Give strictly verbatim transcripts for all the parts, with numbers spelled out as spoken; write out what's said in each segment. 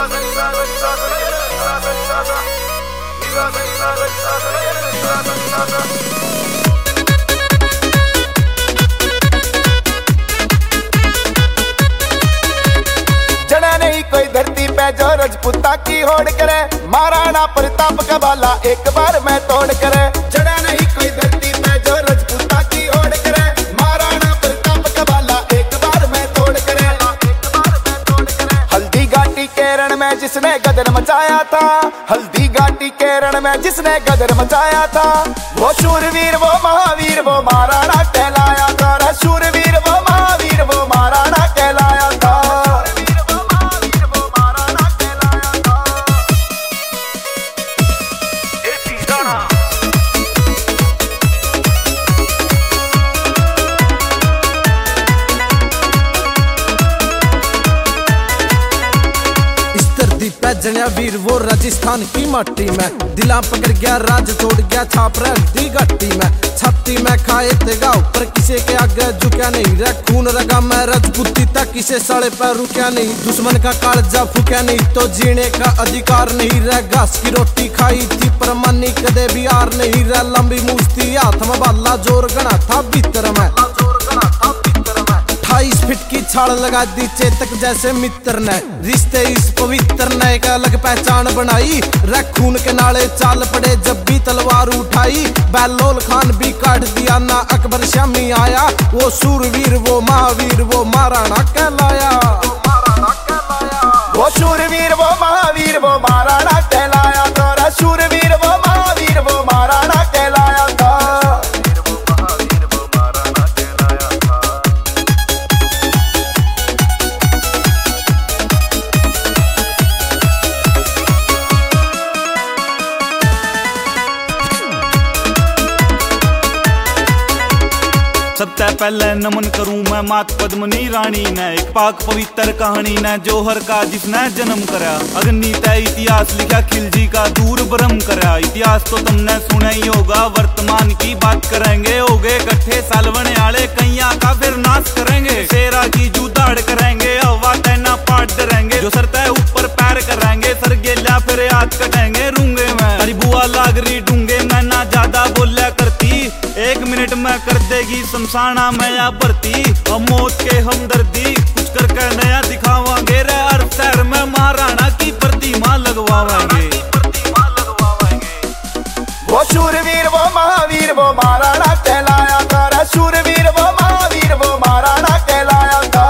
जना नहीं कोई धरती पे जो राजपूता की होड़ करे, महाराणा प्रताप का बाला एक बार मैं तोड़ करे। जना नहीं कोई धरती पे जो राजपूता की होड़ करे, महाराणा प्रताप का बाला एक बार मैं तोड़ करे। हल्दी घाटी के रण में जिसने गदर मचाया था, हल्दी घाटी के रण में जिसने गदर मचाया था, वो शूरवीर वो महावीर वो महाराणा कहलाया था। रे शूरवीर वो महावीर वो महाराणा कहलाया था। जनिया वीर वो राजस्थान की माटी में, दिला पकड़ गया राज छोड़ गया छाप हल्दी घाटी में। छाती में खाए तेगा ऊपर किसे के आगे झुका नहीं रे, खून रगा मैं राजपूती तक किसे साड़े पर रुका नहीं। दुश्मन का कालजा फूका नहीं तो जीने का अधिकार नहीं रे, घास की रोटी खाई थी पर मानी कदे भी हार नहीं रे। लंबी मूर्ति हाथ में बाला जोर गणा था भीतर में, अट्ठाईस फीट की छाल लगा दी चेतक जैसे मित्र ने, रिश्ते इस पवित्र ने एक अलग पहचान बनाई। रे खून के नाले चाल पड़े जब भी तलवार उठाई, बहलोल खान भी काट दिया ना अकबर शामी आया। वो शूरवीर वो महावीर वो महाराणा कहलाया। वो शूरवीर वो महावीर वो महाराणा कहलाया था। रे शूरवीर वो महावीर वो महाराणा कहलाया था। सबसे पहले नमन करूं मैं मात पद्मनी रानी ने, एक पाक पवित्र कहानी ने जोहर का जिसने जन्म करा। अग्नि तय इतिहास लिखा खिलजी का दूर ब्रह्म करा। इतिहास तो तुमने सुना ही होगा, वर्तमान की बात करेंगे। हो गए इकट्ठे सालवने आले कैया का फिर नाश करेंगे। शेरा की जूदाड़ करेंगे, हवा तैना पाट डरेंगे। जो सर तय ऊपर पैर करेंगे, सर गेला फिर हाथ कटेंगे। रूंगे मैं हरी बुआ लागरी डूंगे, मैं ना ज्यादा बोलिया करती। एक मिनट में कर देगी शमशाना में या भर्ती। हम मौत के हमदर्दी कुछ करके नया दिखावांगे रे। हर शहर में महाराणा की प्रतिमा लगवाएंगे। वो शूरवीर वो महावीर वो महाराणा कहलाया था। रे शूरवीर वो महावीर वो महाराणा कहलाया था।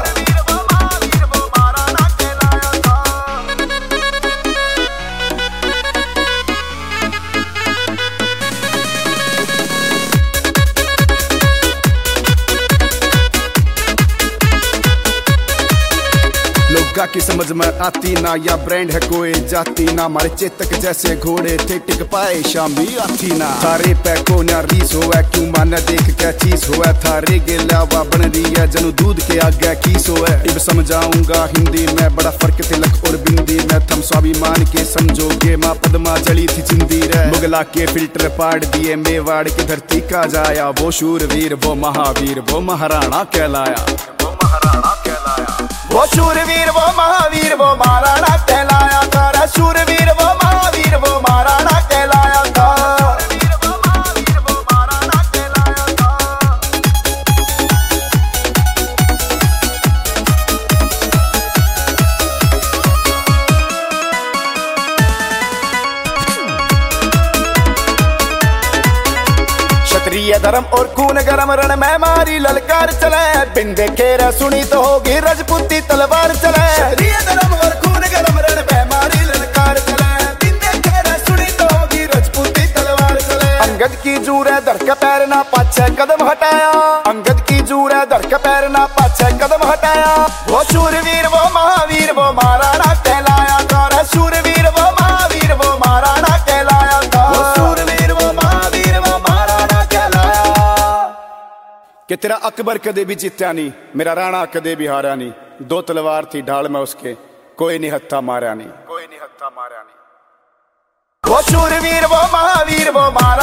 लोगा की समझ में आती ना या ब्रांड है कोई जाती ना, हमारे चेतक जैसे घोड़े थे टिक पाए शामी आती ना। थारे पे को ना रीस होवे क्यों माना देख क्या चीज होवे, थारे गेलावा बन रही है जनू दूध के आगे कीस होवे। इब समझाऊंगा हिंदी में बड़ा फर्क तिलक और बिंदी में, थम स्वाभिमान के समझोगे माँ पद्मा जड़ी थी जिंदी रे। मुगला के फिल्टर पाड़ दिए मेवाड़ की धरती का जाया। वो शूरवीर वो महावीर वो महाराणा कहलाया। वो शूरवीर वो महावीर वो महाराणा कहलाया था। रे शूरवीर वो महावीर वो महाराणा कहलाया था। क्षत्रिय धर्म और खून गरम रण में मारी ललकार चले, बिन देखे रे सुनी तो होगी राजपूती तलवार चले। क्षत्रिय धर्म और खून गरम रण में मारी ललकार चले, बिन देखे रे सुनी तो होगी राजपूती तलवार चले। अंगद की जूर है धर के पैर ना पाछे कदम हटाया, अंगद की जूर है धर के पैर ना पाछे कदम हटाया। वो शूरवीर वो महावीर वो महाराणा कहलाया था। रे शूरवीर वो महावीर वो महाराणा कहलाया था। वो शूरवीर वो महावीर वो महाराणा कहलाया। कि तेरा अकबर कदे भी जीत्या नहीं, मेरा राणा कदे भी हारा नहीं। दो तलवार थी ढाल में उसके, कोई नहीं हत्था मारा नहीं, कोई नहीं हत्था मारा नहीं। वो शूरवीर वो महावीर वो महाराणा